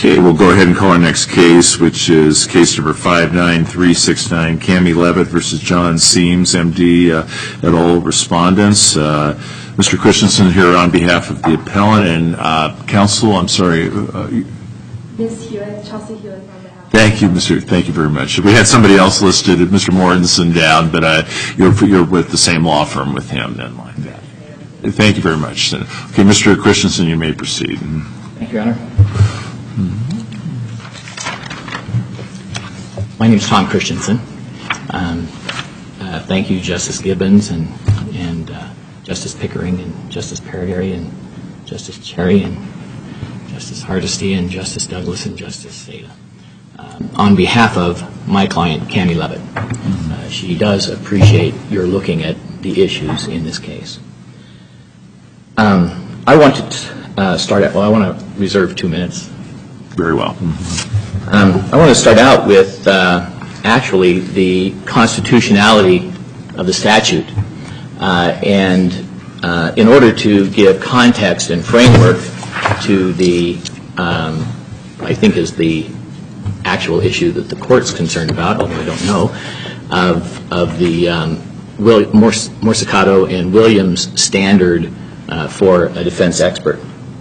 Okay, we'll go ahead and call our next case, which is case number 59369, Cami Levitt versus John Seams, MD, et al. Respondents. Mr. Christensen here on behalf of the appellant and counsel. I'm sorry. Ms. Hewitt, Chelsea Hewitt on behalf. Thank you, Thank you very much. We had somebody else listed, Mr. Mortensen, down, but you're with the same law firm with him, then, like that. Thank you very much. Okay, Mr. Christensen, you may proceed. Thank you, Your Honor. My name is Tom Christensen. Thank you, Justice Gibbons and Justice Pickering and Justice Paradary and Justice Cherry and Justice Hardesty and Justice Douglas and Justice Seda. On behalf of my client, Cami Levitt, she does appreciate your looking at the issues in this case. I want to start out, I want to reserve 2 minutes. Very well. I want to start out with actually the constitutionality of the statute. And in order to give context and framework to the, I think is the actual issue that the court's concerned about, although I don't know, of the Morsicato and Williams standard for a defense expert.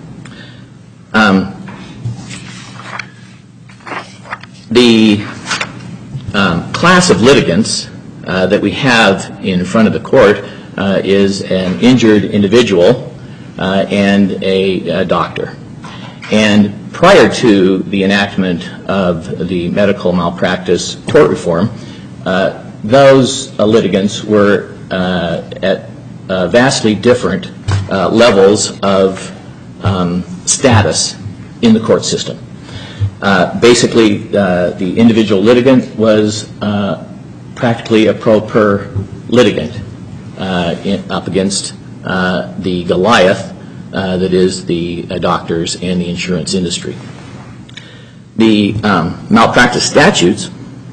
The class of litigants that we have in front of the court is an injured individual and a doctor. And prior to the enactment of the medical malpractice tort reform, those litigants were at vastly different levels of status in the court system. Basically, the individual litigant was practically a pro per litigant up against the Goliath that is the doctors and the insurance industry. The malpractice statutes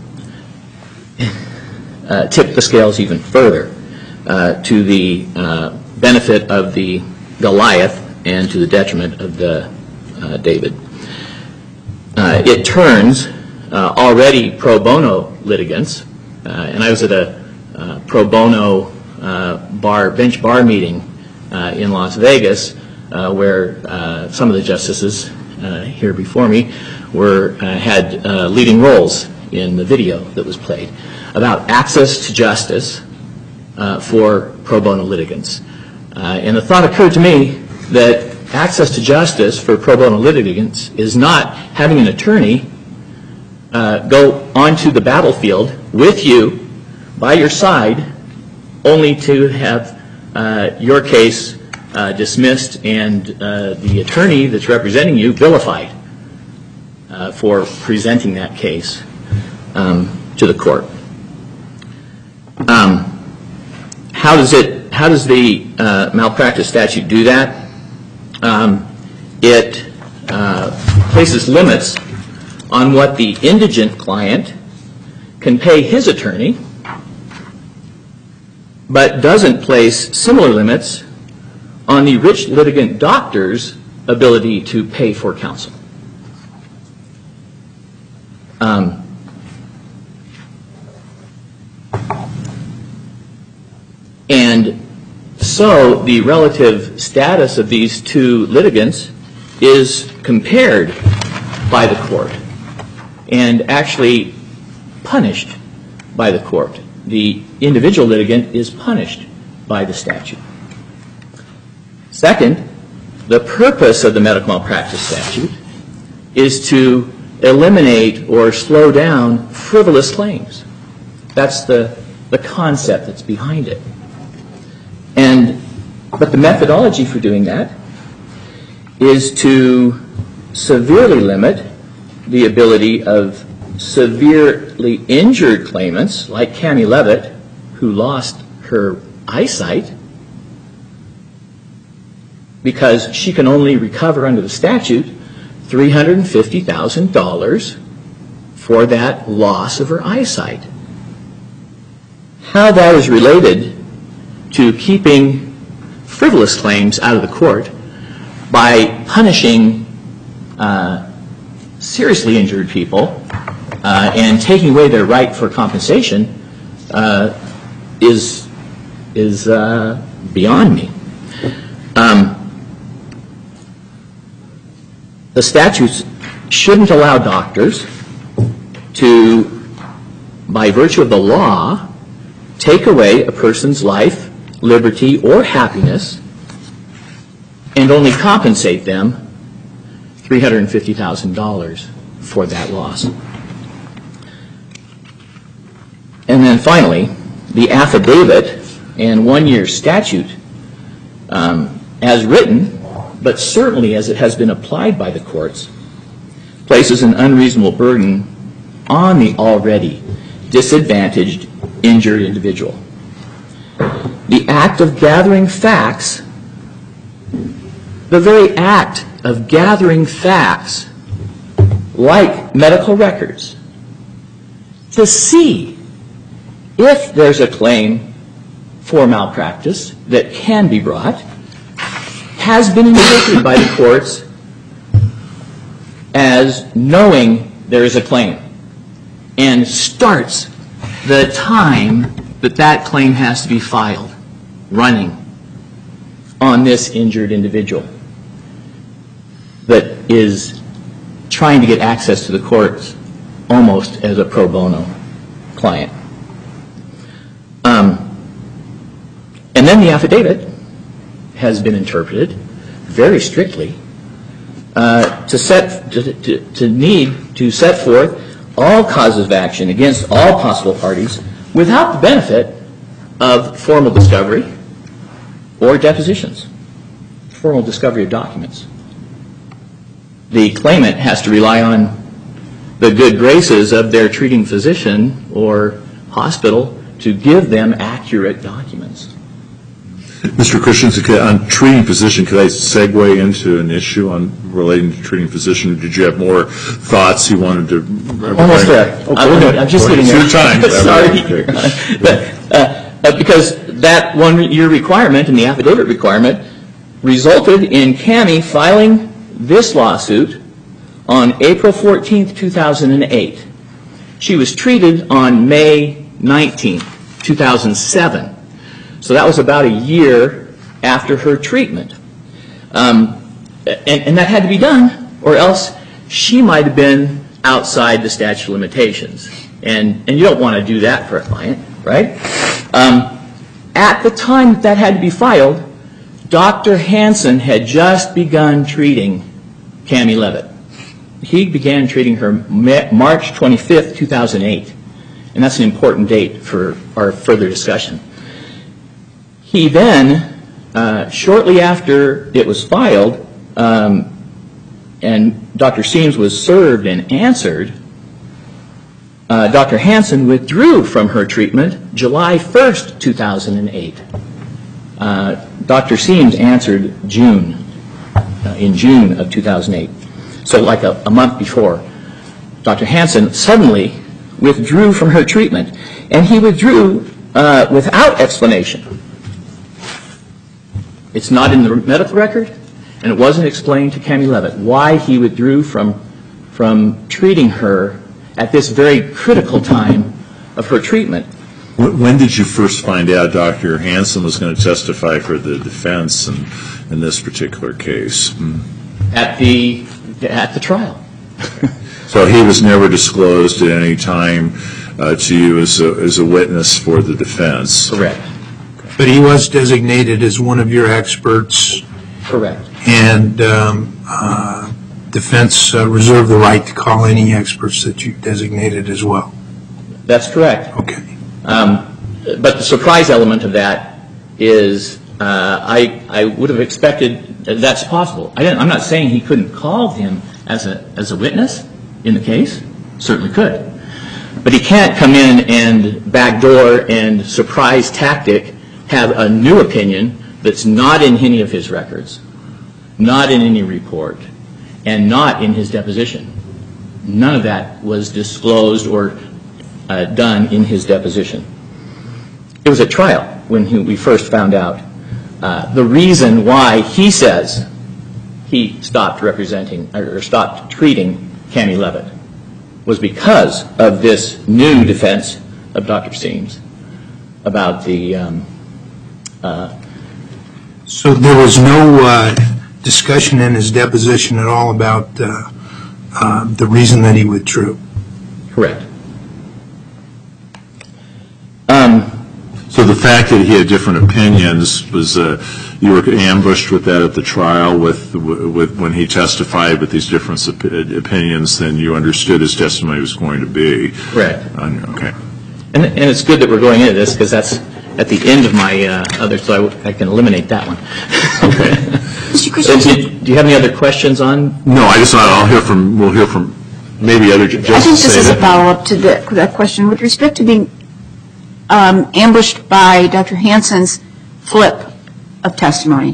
tip the scales even further to the benefit of the Goliath and to the detriment of the David. It turns already pro bono litigants, and I was at a pro bono bench bar meeting in Las Vegas where some of the justices here before me had leading roles in the video that was played about access to justice for pro bono litigants. And the thought occurred to me that access to justice for pro bono litigants is not having an attorney go onto the battlefield with you by your side only to have your case dismissed and the attorney that's representing you vilified for presenting that case to the court. How does the malpractice statute do that? It places limits on what the indigent client can pay his attorney, but doesn't place similar limits on the rich litigant doctor's ability to pay for counsel. And so the relative status of these two litigants is compared by the court and actually punished by the court. The individual litigant is punished by the statute. Second, the purpose of the medical malpractice statute is to eliminate or slow down frivolous claims. That's the concept that's behind it. But the methodology for doing that is to severely limit the ability of severely injured claimants like Cami Levitt, who lost her eyesight because she can only recover under the statute $350,000 for that loss of her eyesight. How that is related to keeping frivolous claims out of the court by punishing seriously injured people, and taking away their right for compensation is beyond me. The statutes shouldn't allow doctors to, by virtue of the law, take away a person's life, liberty, or happiness and only compensate them $350,000 for that loss. And then finally, the affidavit and one-year statute, as written, but certainly as it has been applied by the courts, places an unreasonable burden on the already disadvantaged, injured individual. The act of gathering facts, the very act of gathering facts, like medical records, to see if there's a claim for malpractice that can be brought, has been interpreted by the courts as knowing there is a claim, and starts the time that that claim has to be filed running on this injured individual that is trying to get access to the courts almost as a pro bono client. And then the affidavit has been interpreted very strictly to need to set forth all causes of action against all possible parties without the benefit of formal discovery or depositions, formal discovery of documents. The claimant has to rely on the good graces of their treating physician or hospital to give them accurate documents. Mr. Christensen, on treating physician, could I segue into an issue on relating to treating physician? Did you have more thoughts you wanted to? Almost there. Okay, I'm just getting there. It's your time. Sorry. But because that one-year requirement and the affidavit requirement resulted in Cammie filing this lawsuit on April 14th, 2008. She was treated on May 19th, 2007. So that was about a year after her treatment. And that had to be done, or else she might have been outside the statute of limitations. And you don't want to do that for a client, right? At the time that had to be filed, Dr. Hansen had just begun treating Cammie Levitt. He began treating her March 25th, 2008. And that's an important date for our further discussion. He then, shortly after it was filed, and Dr. Seams was served and answered, Dr. Hansen withdrew from her treatment July 1st, 2008. Dr. Seams answered in June of 2008. So like a month before, Dr. Hansen suddenly withdrew from her treatment. And he withdrew without explanation. It's not in the medical record, and it wasn't explained to Cammie Levitt why he withdrew from treating her at this very critical time of her treatment. When did you first find out Dr. Hansen was going to testify for the defense in this particular case? At the trial. So he was never disclosed at any time to you as a witness for the defense? Correct. But he was designated as one of your experts. Correct. And defense reserved the right to call any experts that you designated as well. That's correct. Okay. But the surprise element of that is I would have expected that's possible. I'm not saying he couldn't call him as a witness in the case. Certainly could. But he can't come in and backdoor and surprise tactic have a new opinion that's not in any of his records, not in any report, and not in his deposition. None of that was disclosed or done in his deposition. It was at trial when we first found out the reason why he says he stopped representing or stopped treating Cammie Levitt was because of this new defense of Dr. Seams about the So there was no discussion in his deposition at all about the reason that he withdrew? correct. So the fact that he had different opinions was, you were ambushed with that at the trial with when he testified with these different opinions than you understood his testimony was going to be. Correct. Okay. And it's good that we're going into this because that's at the end of my other, so I can eliminate that one. Okay. Mr. Christensen? Do you have any other questions on? No, I just thought we'll hear from maybe other judges. I think this is a follow-up to that question. With respect to being ambushed by Dr. Hansen's flip of testimony,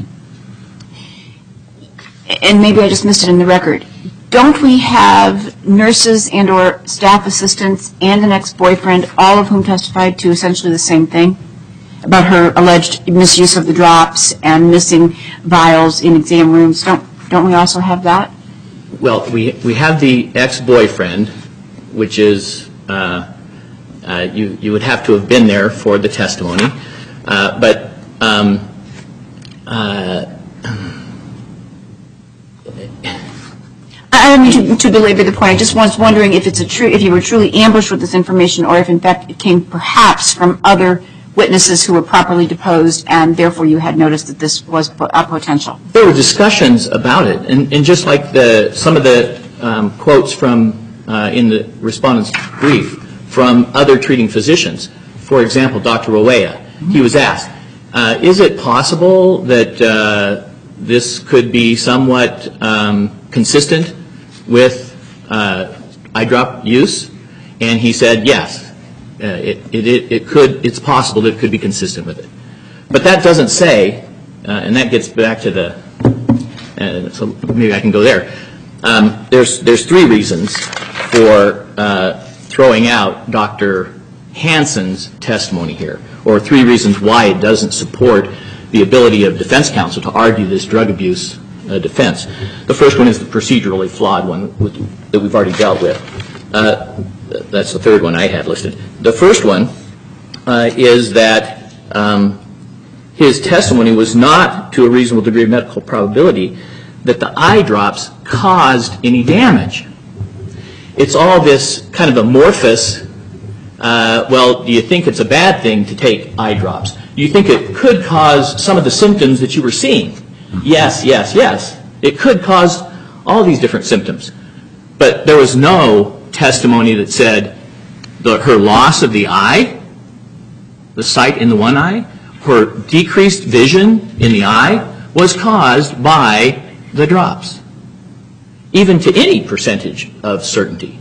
and maybe I just missed it in the record, don't we have nurses and or staff assistants and an ex-boyfriend, all of whom testified to essentially the same thing about her alleged misuse of the drops and missing vials in exam rooms? Don't we also have that? Well, we have the ex-boyfriend, which is you would have to have been there for the testimony, but I don't mean to belabor the point. I just was wondering if if you were truly ambushed with this information, or if in fact it came perhaps from other witnesses who were properly deposed, and therefore you had noticed that this was a potential. there were discussions about it, and just like some of the quotes from in the respondent's brief from other treating physicians. For example, Dr. Roea, he was asked, is it possible that this could be somewhat consistent with eye drop use? And he said, yes, it's possible that it could be consistent with it. But that doesn't say, and that gets back to the, so maybe I can go there. There's three reasons for throwing out Dr. Hansen's testimony here, or three reasons why it doesn't support the ability of defense counsel to argue this drug abuse defense. The first one is the procedurally flawed one that we've already dealt with. That's the third one I had listed. The first one is that his testimony was not to a reasonable degree of medical probability that the eye drops caused any damage. It's all this kind of amorphous, well, do you think it's a bad thing to take eye drops? Do you think it could cause some of the symptoms that you were seeing? Yes, yes, yes. It could cause all these different symptoms. But there was no testimony that said her loss of the eye, the sight in the one eye, her decreased vision in the eye was caused by the drops, even to any percentage of certainty.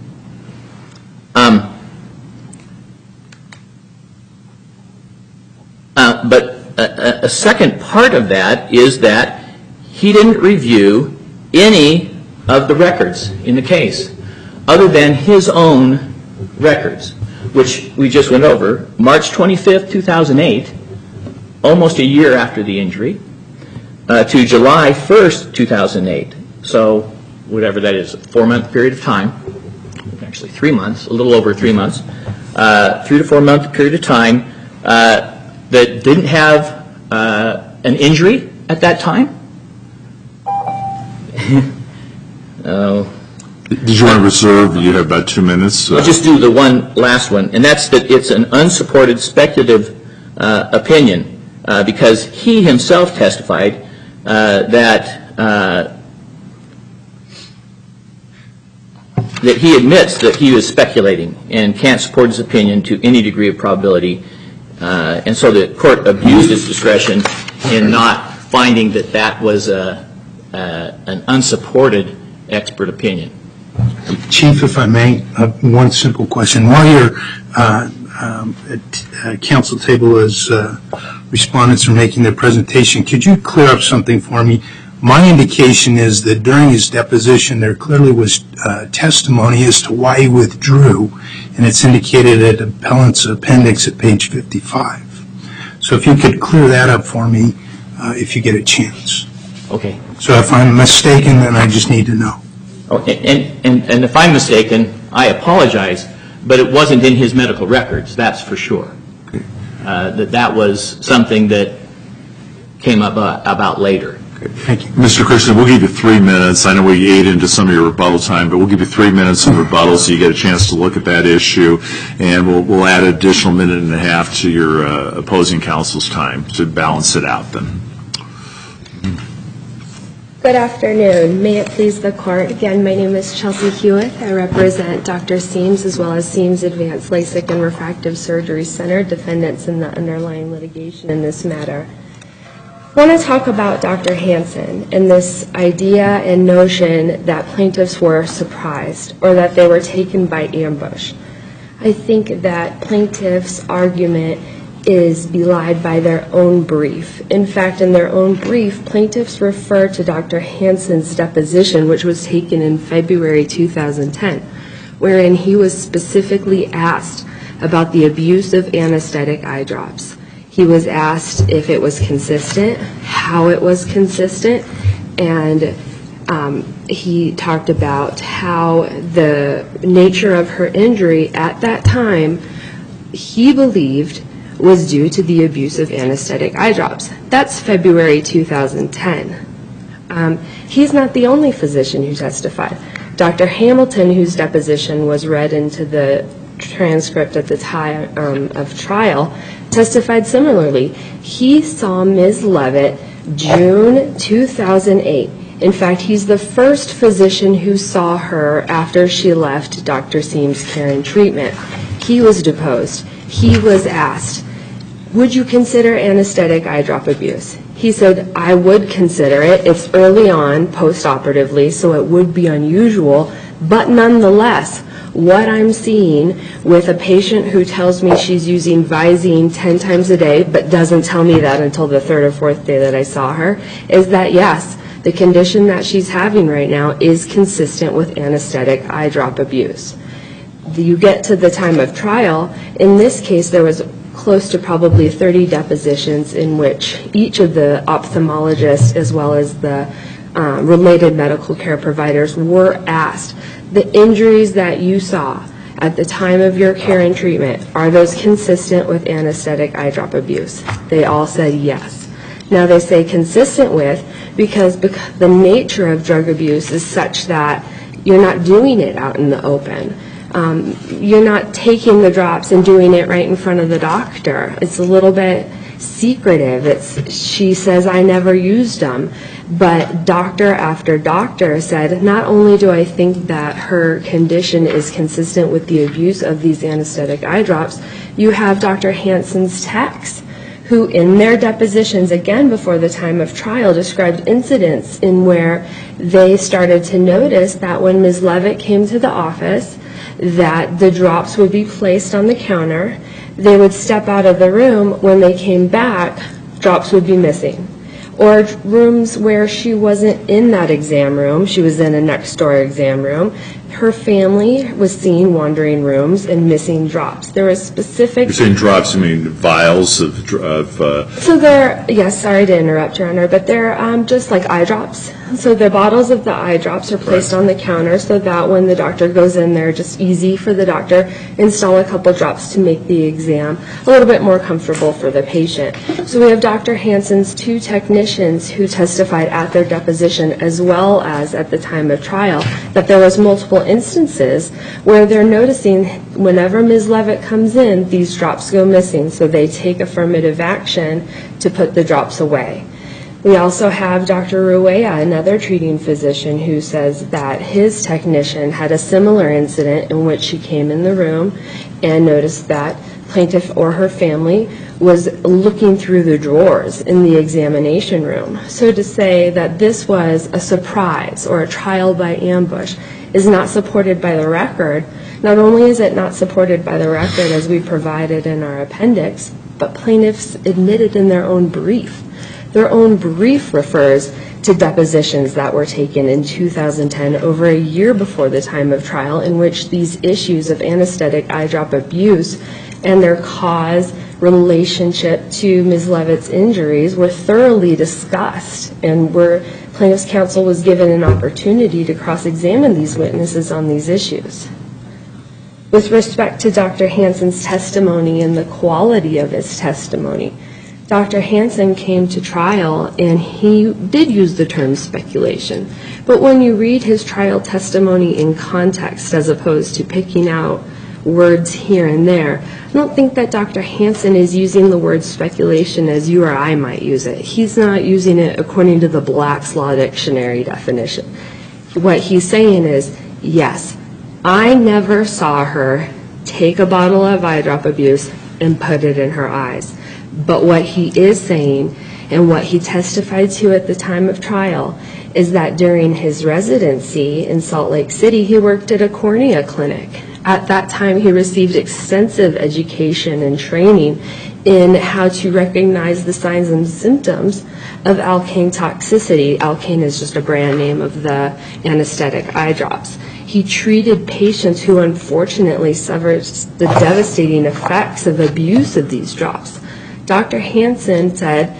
But a second part of that is that he didn't review any of the records in the case other than his own records, which we just went over. March 25th, 2008, almost a year after the injury, to July 1st, 2008. So whatever that is, a 4-month period of time, actually 3 months, a little over 3 months, 3 to 4 month period of time that didn't have an injury at that time. Did you want to reserve? You have about 2 minutes. I'll just do the one last one, and that's that it's an unsupported speculative opinion because he himself testified that he admits that he was speculating and can't support his opinion to any degree of probability, and so the court abused its discretion in not finding that that was an unsupported expert opinion. Chief, if I may, one simple question. While you're at council table as respondents are making their presentation, could you clear up something for me? My indication is that during his deposition there clearly was testimony as to why he withdrew, and it's indicated at appellant's appendix at page 55. So if you could clear that up for me if you get a chance. Okay. So if I'm mistaken, then I just need to know. Oh, and if I'm mistaken, I apologize, but it wasn't in his medical records, that's for sure. That was something that came up about later. Thank you. Mr. Christian, we'll give you 3 minutes. I know we ate into some of your rebuttal time, but we'll give you 3 minutes of rebuttal so you get a chance to look at that issue, and we'll add an additional minute and a half to your opposing counsel's time to balance it out then. Good afternoon. May it please the court. Again, my name is Chelsea Hewitt. I represent Dr. Seams as well as Seams Advanced LASIK and Refractive Surgery Center, defendants in the underlying litigation in this matter. I want to talk about Dr. Hansen and this idea and notion that plaintiffs were surprised or that they were taken by ambush. I think that plaintiffs' argument is belied by their own brief. In fact, in their own brief, plaintiffs refer to Dr. Hansen's deposition, which was taken in February 2010, wherein he was specifically asked about the abuse of anesthetic eye drops. He was asked if it was consistent, how it was consistent, and he talked about how the nature of her injury at that time, he believed, was due to the abuse of anesthetic eye drops. That's February 2010. He's not the only physician who testified. Dr. Hamilton, whose deposition was read into the transcript at the time of trial, testified similarly. He saw Ms. Levitt June 2008. In fact, he's the first physician who saw her after she left Dr. Seams' care and treatment. He was deposed. He was asked, would you consider anesthetic eye drop abuse? He said, I would consider it. It's early on, post-operatively, so it would be unusual, but nonetheless, what I'm seeing with a patient who tells me she's using Visine 10 times a day, but doesn't tell me that until the third or fourth day that I saw her, is that yes, the condition that she's having right now is consistent with anesthetic eye drop abuse. You get to the time of trial, in this case there was close to probably 30 depositions in which each of the ophthalmologists as well as the related medical care providers were asked, the injuries that you saw at the time of your care and treatment, are those consistent with anesthetic eye drop abuse? They all said yes. Now they say consistent with because the nature of drug abuse is such that you're not doing it out in the open. You're not taking the drops and doing it right in front of the doctor. It's a little bit secretive. She says, I never used them. But doctor after doctor said, not only do I think that her condition is consistent with the abuse of these anesthetic eye drops, you have Dr. Hansen's techs who in their depositions, again before the time of trial, described incidents in where they started to notice that when Ms. Levitt came to the office, that the drops would be placed on the counter. They would step out of the room. When they came back, drops would be missing. Or rooms where she wasn't in that exam room, she was in a next door exam room, her family was seen wandering rooms and missing drops. There was specific... You're saying drops, you mean vials of So they're, yes, sorry to interrupt, Your Honor, but they're just like eye drops. So the bottles of the eye drops are placed on the counter so that when the doctor goes in there, just easy for the doctor, install a couple drops to make the exam a little bit more comfortable for the patient. So we have Dr. Hansen's two technicians who testified at their deposition as well as at the time of trial that there was multiple instances where they're noticing whenever Ms. Levitt comes in, these drops go missing, so they take affirmative action to put the drops away. We also have Dr. Ruea, another treating physician, who says that his technician had a similar incident in which she came in the room and noticed that plaintiff or her family was looking through the drawers in the examination room. So to say that this was a surprise or a trial by ambush is not supported by the record. Not only is it not supported by the record as we provided in our appendix, but plaintiffs admitted in their own brief. Their own brief refers to depositions that were taken in 2010, over a year before the time of trial, in which these issues of anesthetic eye drop abuse and their cause, relationship to Ms. Levitt's injuries were thoroughly discussed and were Plaintiff's counsel was given an opportunity to cross-examine these witnesses on these issues. With respect to Dr. Hansen's testimony and the quality of his testimony, Dr. Hansen came to trial and he did use the term speculation. But when you read his trial testimony in context as opposed to picking out words here and there, I don't think that Dr. Hansen is using the word speculation as you or I might use it. He's not using it according to the Black's Law Dictionary definition. What he's saying is, yes, I never saw her take a bottle of eye drop abuse and put it in her eyes. But what he is saying and what he testified to at the time of trial is that during his residency in Salt Lake City, he worked at a cornea clinic. At that time, he received extensive education and training in how to recognize the signs and symptoms of Alkane toxicity. Alkane is just a brand name of the anesthetic eye drops. He treated patients who unfortunately suffered the devastating effects of abuse of these drops. Dr. Hansen said,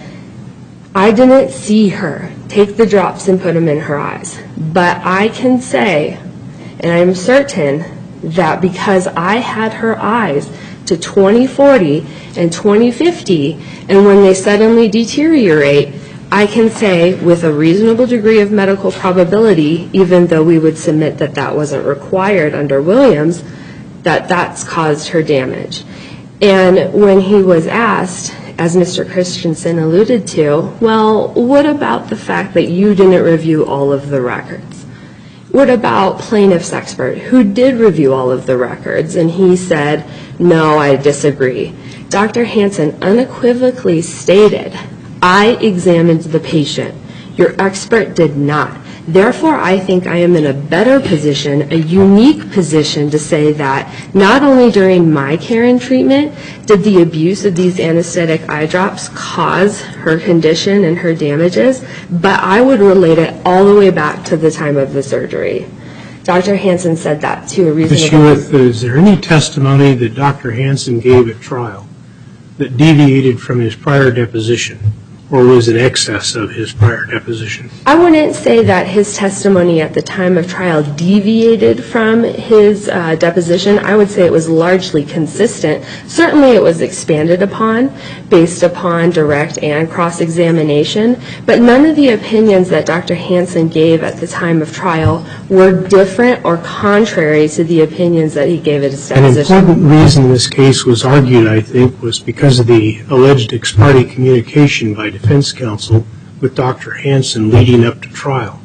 I didn't see her take the drops and put them in her eyes, but I can say, and I'm certain, that because I had her eyes to 20/40 and 20/50, and when they suddenly deteriorate, I can say with a reasonable degree of medical probability, even though we would submit that that wasn't required under Williams, that that's caused her damage. And when he was asked, as Mr. Christensen alluded to, well, what about the fact that you didn't review all of the records? What about plaintiff's expert who did review all of the records? And he said, no, I disagree. Dr. Hansen unequivocally stated, I examined the patient. Your expert did not. Therefore, I think I am in a better position, a unique position to say that not only during my care and treatment did the abuse of these anesthetic eye drops cause her condition and her damages, but I would relate it all the way back to the time of the surgery. Dr. Hansen said that to a reasonable... Is there any testimony that Dr. Hansen gave at trial that deviated from his prior deposition, or was in excess of his prior deposition? I wouldn't say that his testimony at the time of trial deviated from his deposition. I would say it was largely consistent. Certainly it was expanded upon based upon direct and cross-examination, but none of the opinions that Dr. Hansen gave at the time of trial were different or contrary to the opinions that he gave at his deposition. An important reason this case was argued, I think, was because of the alleged ex parte communication by defense counsel with Dr. Hansen leading up to trial.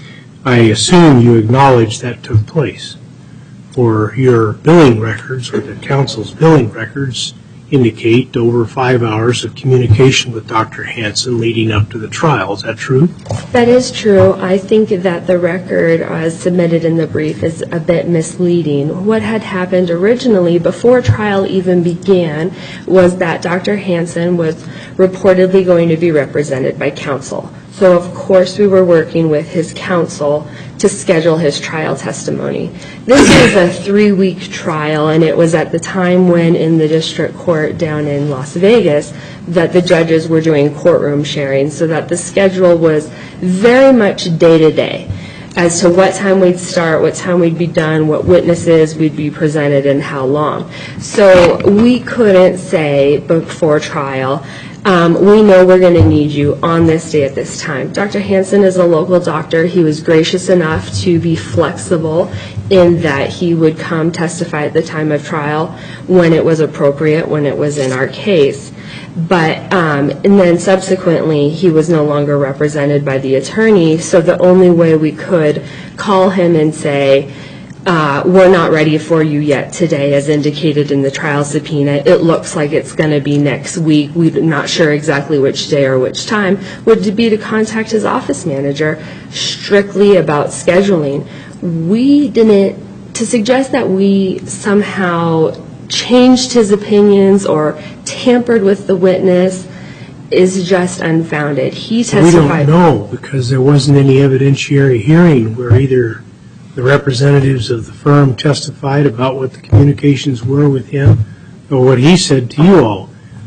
I assume you acknowledge that took place. For your billing records, or the counsel's billing records, indicate over 5 hours of communication with Dr. Hansen leading up to the trial. Is that true? That is true. I think that the record as submitted in the brief is a bit misleading. What had happened originally before trial even began was that Dr. Hansen was reportedly going to be represented by counsel. So of course we were working with his counsel to schedule his trial testimony. This was a 3-week trial, and it was at the time when in the district court down in Las Vegas that the judges were doing courtroom sharing, so that the schedule was very much day-to-day as to what time we'd start, what time we'd be done, what witnesses we'd be presented, and how long. So we couldn't say before trial, we know we're going to need you on this day at this time. Dr. Hansen is a local doctor. He was gracious enough to be flexible in that he would come testify at the time of trial when it was appropriate, when it was in our case. But, and then subsequently, he was no longer represented by the attorney, so the only way we could call him and say, we're not ready for you yet today, as indicated in the trial subpoena. It looks like it's going to be next week. We're not sure exactly which day or which time, would be to contact his office manager strictly about scheduling. We didn't, to suggest that we somehow changed his opinions or tampered with the witness is just unfounded. He testified. We don't know, because there wasn't any evidentiary hearing where either the representatives of the firm testified about what the communications were with him or what he said to you all.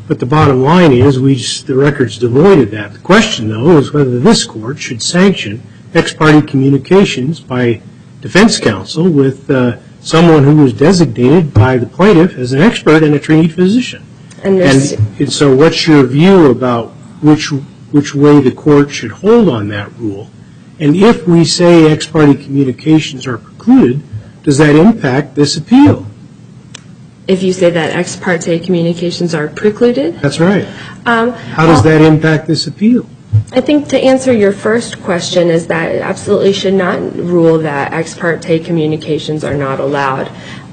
But the bottom line is the record's devoid of that. The question, though, is whether this court should sanction ex parte communications by defense counsel with someone who was designated by the plaintiff as an expert and a trained physician. And so what's your view about which way the court should hold on that rule? And if we say ex parte communications are precluded, does that impact this appeal? If you say that ex parte communications are precluded? That's right. How does that impact this appeal? I think to answer your first question is that it absolutely should not rule that ex parte communications are not allowed.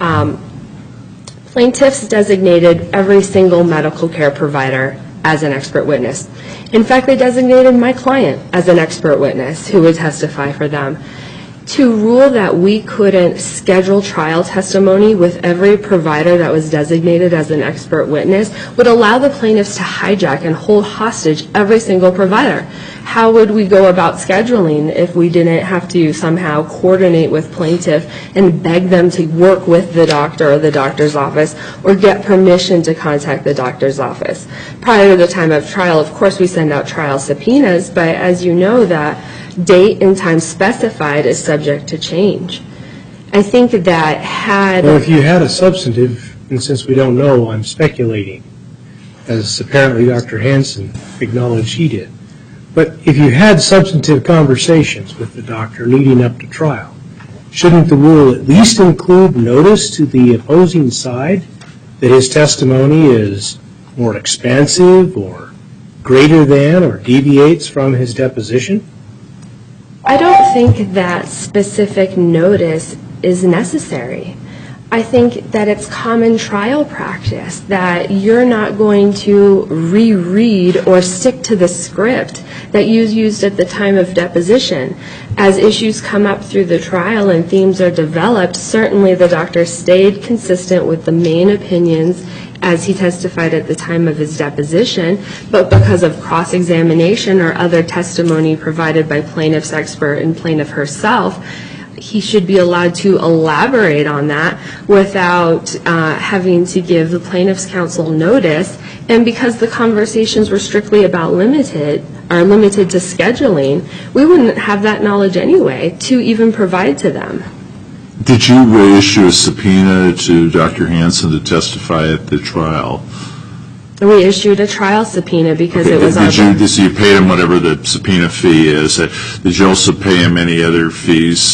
Plaintiffs designated every single medical care provider as an expert witness. In fact, they designated my client as an expert witness who would testify for them. To rule that we couldn't schedule trial testimony with every provider that was designated as an expert witness would allow the plaintiffs to hijack and hold hostage every single provider. How would we go about scheduling if we didn't have to somehow coordinate with plaintiff and beg them to work with the doctor or the doctor's office or get permission to contact the doctor's office? Prior to the time of trial, of course, we send out trial subpoenas, but as you know, that date and time specified is subject to change. I think that had... Well, if you had a substantive, and since we don't know, I'm speculating, as apparently Dr. Hansen acknowledged he did, but if you had substantive conversations with the doctor leading up to trial, shouldn't the rule at least include notice to the opposing side that his testimony is more expansive or greater than or deviates from his deposition? I don't think that specific notice is necessary. I think that it's common trial practice that you're not going to reread or stick to the script that you used at the time of deposition. As issues come up through the trial and themes are developed, certainly the doctor stayed consistent with the main opinions as he testified at the time of his deposition, but because of cross-examination or other testimony provided by plaintiff's expert and plaintiff herself, he should be allowed to elaborate on that without having to give the plaintiff's counsel notice. And because the conversations were strictly about limited to scheduling, we wouldn't have that knowledge anyway to even provide to them. Did you issue a subpoena to Dr. Hansen to testify at the trial? We issued a trial subpoena because it was our... So you paid him whatever the subpoena fee is. Did you also pay him any other fees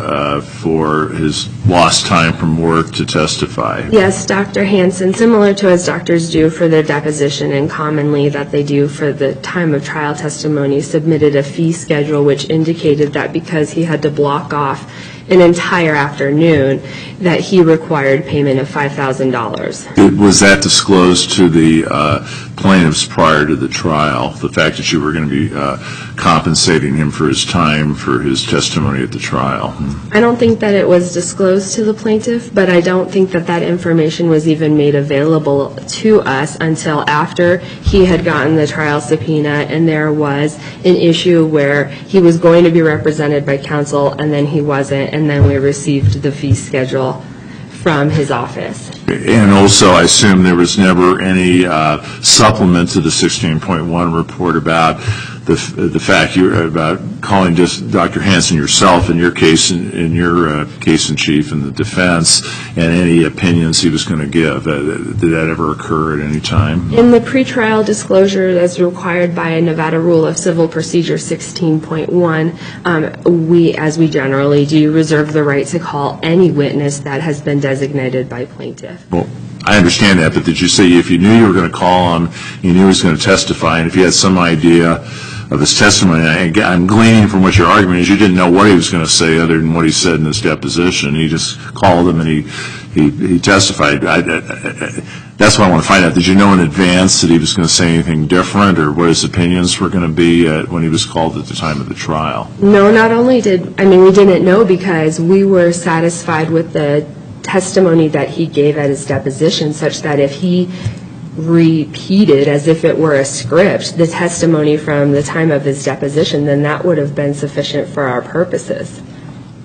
for his lost time from work to testify? Yes, Dr. Hansen, similar to as doctors do for their deposition and commonly that they do for the time of trial testimony, submitted a fee schedule which indicated that because he had to block off an entire afternoon that he required payment of $5,000. Was that disclosed to the plaintiffs prior to the trial, the fact that you were going to be compensating him for his time for his testimony at the trial? I don't think that it was disclosed to the plaintiff, but I don't think that that information was even made available to us until after he had gotten the trial subpoena and there was an issue where he was going to be represented by counsel and then he wasn't, and then we received the fee schedule from his office. And also, I assume there was never any supplement to the 16.1 report about the fact about calling just Dr. Hansen yourself in your case, in your case in chief in the defense, and any opinions he was going to give. Did that ever occur at any time? In the pretrial disclosure as required by a Nevada Rule of Civil Procedure 16.1, we, as we generally do, reserve the right to call any witness that has been designated by plaintiff. Well, I understand that, but did you say if you knew you were going to call him, you knew he was going to testify, and if you had some idea of his testimony, I'm gleaning from what your argument is, you didn't know what he was going to say other than what he said in his deposition. He just called him and he testified. That's what I want to find out. Did you know in advance that he was going to say anything different or what his opinions were going to be when he was called at the time of the trial? No, not only we didn't know because we were satisfied with the testimony that he gave at his deposition, such that if he repeated as if it were a script the testimony from the time of his deposition, then that would have been sufficient for our purposes.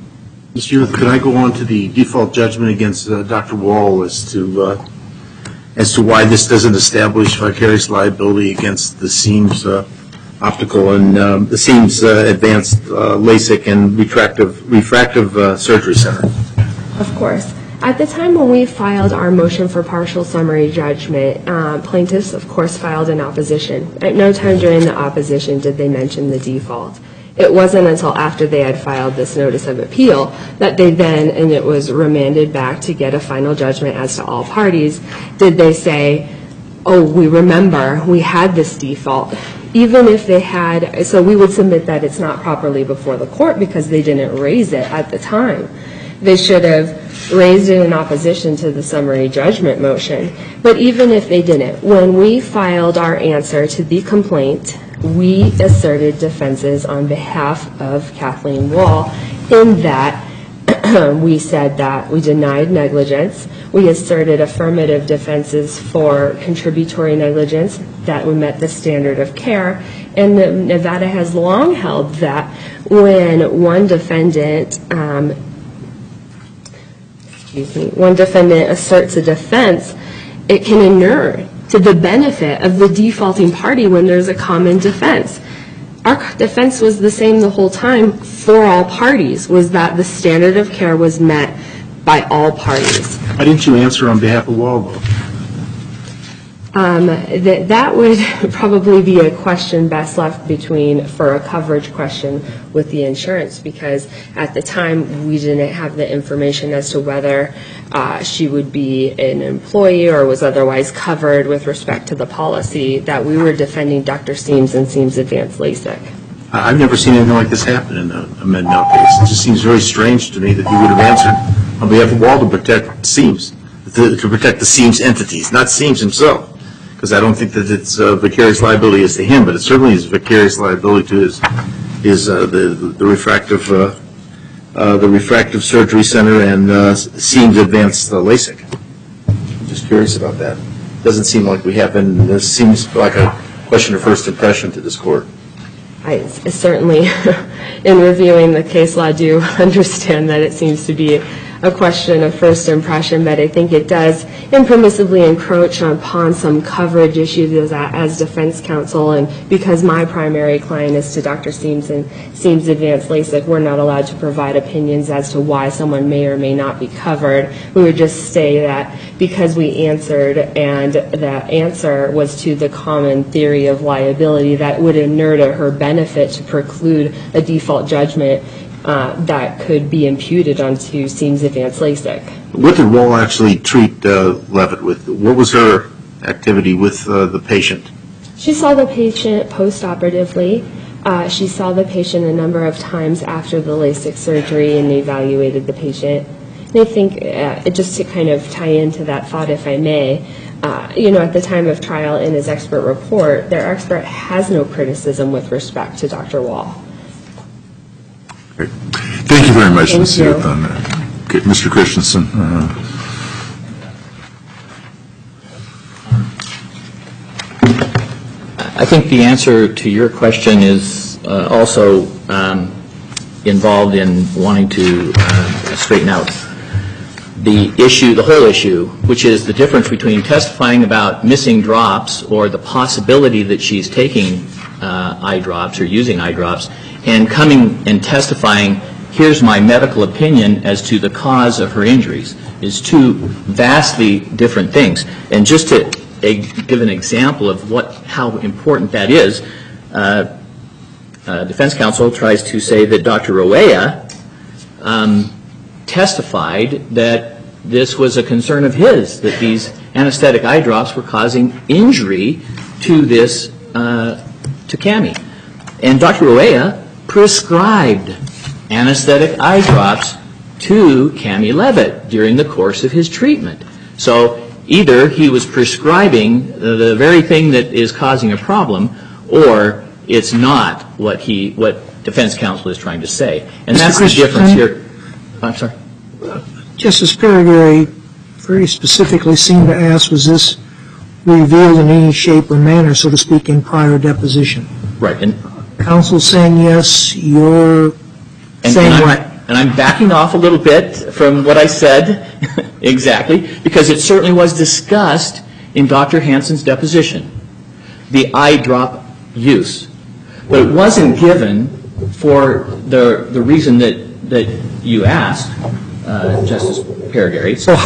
Mr. Youth, could I go on to the default judgment against Dr. Wall as to as to why this doesn't establish vicarious liability against the Seams Optical and the Seams Advanced LASIK and Refractive Surgery Center? Of course. At the time when we filed our motion for partial summary judgment, plaintiffs, of course, filed an opposition. At no time during the opposition did they mention the default. It wasn't until after they had filed this notice of appeal that they then, and it was remanded back to get a final judgment as to all parties, did they say, oh, we remember we had this default. Even if they had, so we would submit that it's not properly before the court because they didn't raise it at the time. They should have raised it in opposition to the summary judgment motion. But even if they didn't, when we filed our answer to the complaint, we asserted defenses on behalf of Kathleen Wall in that we said that we denied negligence. We asserted affirmative defenses for contributory negligence, that we met the standard of care. And Nevada has long held that when one defendant asserts a defense, it can inure to the benefit of the defaulting party when there's a common defense. Our defense was the same the whole time for all parties, was that the standard of care was met by all parties. Why didn't you answer on behalf of Wall, though? That would probably be a question best left for a coverage question with the insurance, because at the time we didn't have the information as to whether she would be an employee or was otherwise covered with respect to the policy that we were defending Dr. Seams and Seams Advanced LASIK. I've never seen anything like this happen in a Med-Mal case. It just seems very strange to me that you would have answered on behalf of Wall to protect Seams, to protect the Seams entities, not Seams himself. Because I don't think that it's vicarious liability as to him, but it certainly is vicarious liability to the refractive surgery center and Seams Advanced LASIK. I'm just curious about that. Doesn't seem like we have, and this seems like a question of first impression to this court. I certainly, in reviewing the case law, do understand that it seems to be a question of first impression, but I think it does impermissibly encroach upon some coverage issues as defense counsel, and because my primary client is to Dr. Seams and Seams Advanced LASIK, we're not allowed to provide opinions as to why someone may or may not be covered. We would just say that because we answered and the answer was to the common theory of liability, that would inure to her benefit to preclude a default judgment that could be imputed onto Seams Advanced LASIK. What did Wall actually treat Levitt with? What was her activity with the patient? She saw the patient post-operatively. She saw the patient a number of times after the LASIK surgery and evaluated the patient. And I think just to kind of tie into that thought, if I may, at the time of trial in his expert report, their expert has no criticism with respect to Dr. Wall. Great. Thank you very much, Ms. Thank you. Youth, on that. Okay, Mr. Christensen. I think the answer to your question is also involved in wanting to straighten out the whole issue, which is the difference between testifying about missing drops or the possibility that she's taking eye drops or using eye drops, and coming and testifying, here's my medical opinion as to the cause of her injuries, is two vastly different things. And just to give an example of how important that is, defense counsel tries to say that Dr. Roea testified that this was a concern of his, that these anesthetic eye drops were causing injury to this, to Cammie. And Dr. Roea prescribed anesthetic eye drops to Cammie Levitt during the course of his treatment. So either he was prescribing the very thing that is causing a problem, or it's not what defense counsel is trying to say. And that's the difference here. I'm sorry. Justice Periguri very specifically seemed to ask, was this revealed in any shape or manner, so to speak, in prior deposition? Right. And counsel saying yes, you're saying what? And I'm backing off a little bit from what I said exactly, because it certainly was discussed in Dr. Hansen's deposition, the eye drop use. But it wasn't given for the reason that you asked, Justice Perigary. So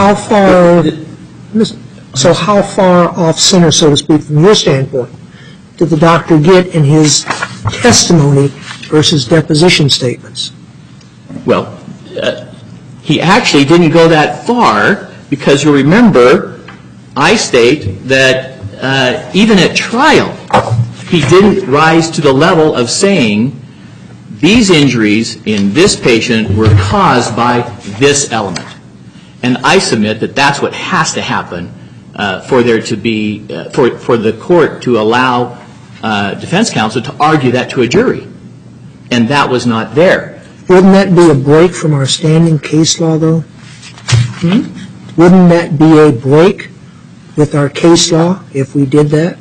how far off center, so to speak, from your standpoint, did the doctor get in his testimony versus deposition statements? Well, he actually didn't go that far, because you'll remember I state that even at trial, he didn't rise to the level of saying these injuries in this patient were caused by this element. And I submit that that's what has to happen for there to be, for the court to allow defense counsel to argue that to a jury. And that was not there. Wouldn't that be a break from our standing case law, though? Wouldn't that be a break with our case law if we did that?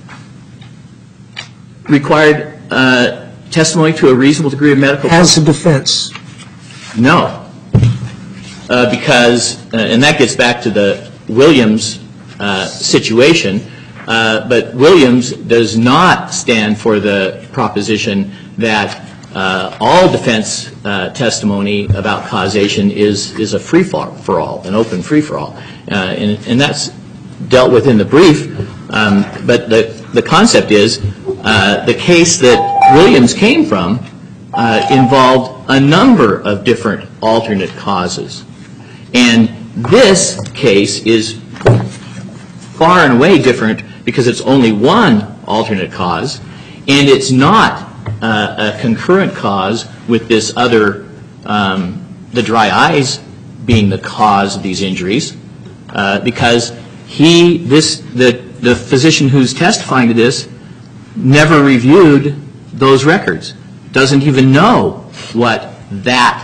Required testimony to a reasonable degree of medical... As a defense? No. Because, and that gets back to the Williams situation, but Williams does not stand for the proposition that all defense testimony about causation is a free-for-all, an open free-for-all. And that's dealt with in the brief, but the concept is the case that Williams came from involved a number of different alternate causes. And this case is far and away different because it's only one alternate cause, and it's not a concurrent cause with this other, the dry eyes being the cause of these injuries, because the physician who's testifying to this never reviewed those records, doesn't even know what that,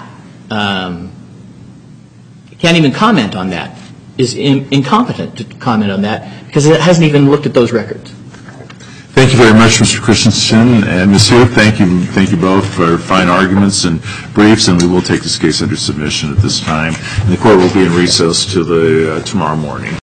can't even comment on that, is incompetent to comment on that because it hasn't even looked at those records. Thank you very much, Mr. Christensen and Ms. Huth. Thank you both for fine arguments and briefs, and we will take this case under submission at this time. And the court will be in recess till tomorrow morning.